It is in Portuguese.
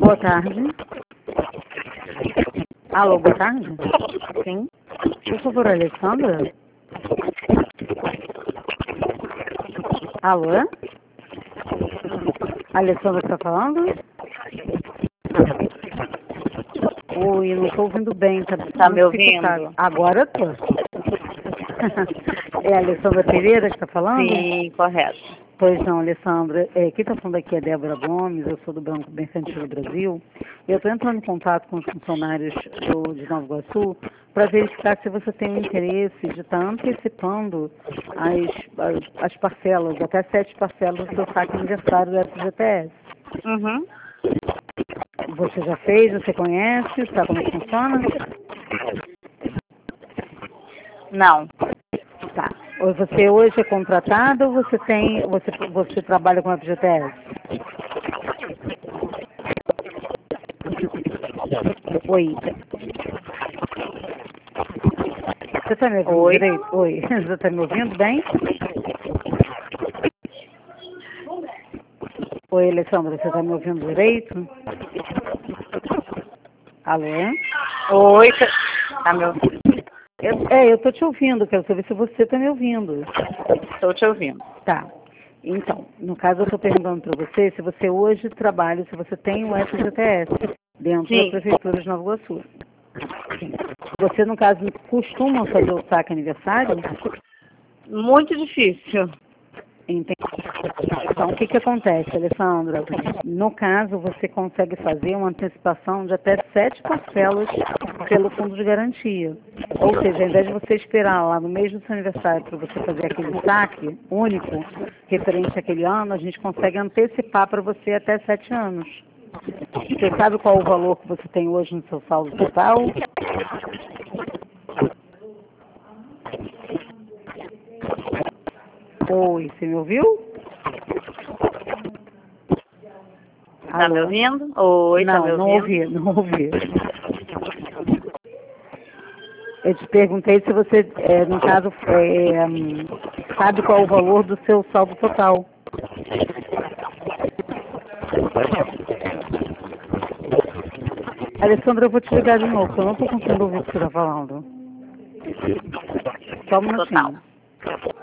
Boa tarde. Alô, boa tarde. Sim. Por favor, Alessandra? Alô? Alessandra está falando? Oi, eu não estou ouvindo bem. Tá me ouvindo? Dificultado. Agora tô. É a Alessandra Pereira que está falando? Sim, correto. Pois não, Alessandra. Quem está falando aqui é Débora Gomes, eu sou do Banco Mercantil do Brasil. Eu estou entrando em contato com os funcionários de Nova Iguaçu para verificar se você tem o interesse de estar antecipando as parcelas, até 7 parcelas do seu saque aniversário do FGTS. Uhum. Você já fez? Você conhece? Sabe como é que funciona? Não. Tá. Você hoje é contratado ou você trabalha com a FGTS? Oi. Você está me ouvindo Oi. direito? Oi. Você está me ouvindo bem? Oi, Alessandra, você está me ouvindo direito? Alô? Oi, tá me ouvindo? Eu estou te ouvindo, quero saber se você está me ouvindo. Estou te ouvindo. Tá. Então, no caso eu estou perguntando para você se você hoje trabalha, se você tem o FGTS dentro Sim. da Prefeitura de Nova Iguaçu. Você, no caso, costuma fazer o saque aniversário? Muito difícil. Entendi. Então, o que acontece, Alessandra? No caso, você consegue fazer uma antecipação de até 7 parcelas pelo fundo de garantia. Ou seja, ao invés de você esperar lá no mês do seu aniversário para você fazer aquele saque único, referente àquele ano, a gente consegue antecipar para você até 7 anos. Você sabe qual o valor que você tem hoje no seu saldo total? Oi, você me ouviu? Tá me ouvindo? Oi, não, tá me ouvindo? não ouvi. Eu te perguntei se você, no caso, sabe qual o valor do seu saldo total. Alessandra, eu vou te ligar de novo, porque eu não estou conseguindo ouvir o que você está falando. Só um minutinho. Total.